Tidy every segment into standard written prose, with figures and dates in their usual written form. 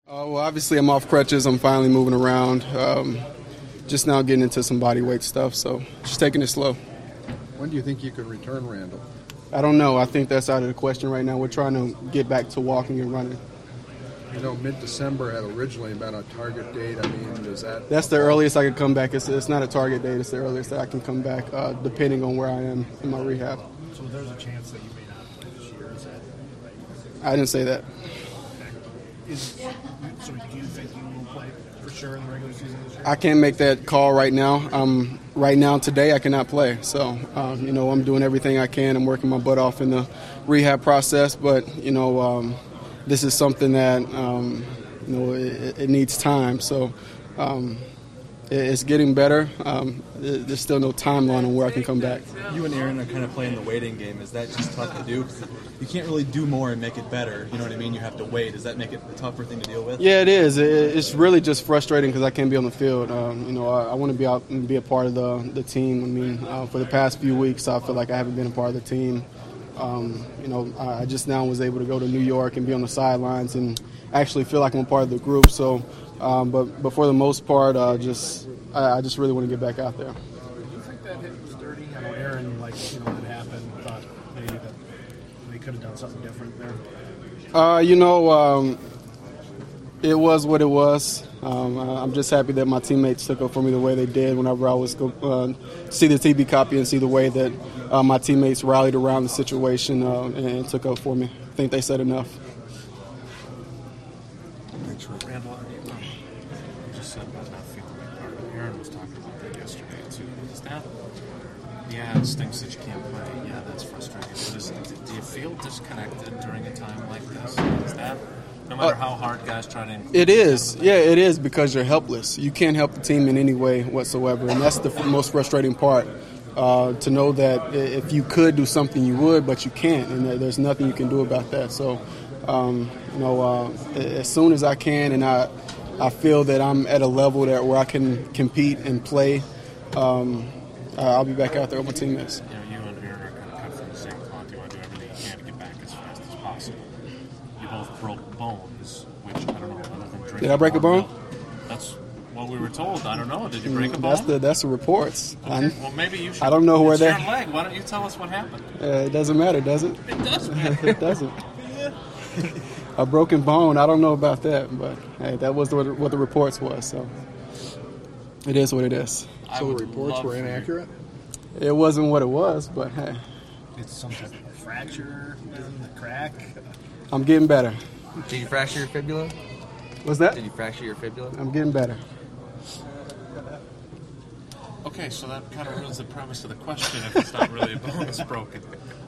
Well, obviously I'm off crutches. I'm finally moving around. Just now getting into some body weight stuff, so just taking it slow. When do you think you could return, Randall? I don't know. I think that's out of the question right now. We're trying to get back to walking and running. You know, mid-December had originally been a target date. I mean, does that... That's the earliest I could come back. It's not a target date. It's the earliest that I can come back, depending on where I am in my rehab. So there's a chance that you may not play this year, is that right? I didn't say that. So do you think you will play for sure in the regular season this year? I can't make that call right now. Right now, today, I cannot play. So, I'm doing everything I can. I'm working my butt off in the rehab process. But, this is something that, it needs time. So, it's getting better. There's still no timeline on where I can come back. You and Aaron are kind of playing the waiting game. Is that just tough to do? You can't really do more and make it better. You know what I mean? You have to wait. Does that make it a tougher thing to deal with? Yeah, it is. It's really just frustrating because I can't be on the field. I want to be out and be a part of the team. I mean, for the past few weeks, I feel like I haven't been a part of the team. I just now was able to go to New York and be on the sidelines and actually feel like I'm a part of the group. So, but for the most part, I just really want to get back out there. Do you think that hit was dirty? I know Aaron, that happened, thought maybe that they could have done something different there. It was what it was. I'm just happy that my teammates took up for me the way they did whenever I was see the TV copy and see the way that my teammates rallied around the situation and took up for me. I think they said enough. Randall, you just said about not feeling like part of it. Aaron was talking about that yesterday, too. Is that, it stinks that you can't play. Yeah, that's frustrating. But do you feel disconnected during a time like this? Is that, no matter how hard guys try to include it is. Yeah, it is because you're helpless. You can't help the team in any way whatsoever, and that's the most frustrating part. To know that if you could do something, you would, but you can't, and there's nothing you can do about that. So, as soon as I can, and I feel that I'm at a level where I can compete and play, I'll be back out there with my teammates. You and Aaron are kind of cut from the same cloth. You want to do everything you can to get back as fast as possible. You both broke bones, which I don't know, other than drinking. Did I break a bone? Milk. That's what we were told. I don't know. Did you break a bone? That's the reports. Okay. Well, maybe you should. I don't know where it's that. Your leg. Why don't you tell us what happened? It doesn't matter, does it? It does matter. It doesn't. A broken bone. I don't know about that, but hey, that was what the reports was. So it is what it is. So the reports were inaccurate? It wasn't what it was, but hey. It's some type of fracture in the crack. I'm getting better. Did you fracture your fibula? What's that? Did you fracture your fibula? I'm getting better. Okay, so that kind of ruins the premise of the question if it's not really a bone that's broken.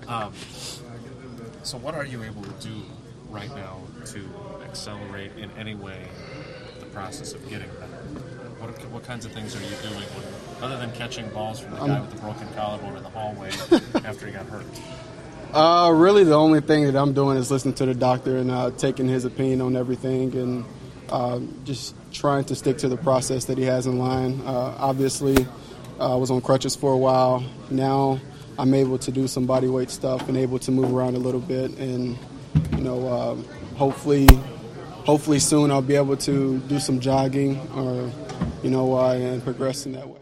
So what are you able to do right now to accelerate in any way the process of getting better? What kinds of things are you doing other than catching balls from the guy with the broken collarbone in the hallway after he got hurt? Really the only thing that I'm doing is listening to the doctor and taking his opinion on everything and just trying to stick to the process that he has in line. Obviously, I was on crutches for a while. Now I'm able to do some body weight stuff and able to move around a little bit. And, hopefully soon I'll be able to do some jogging or, and progress in that way.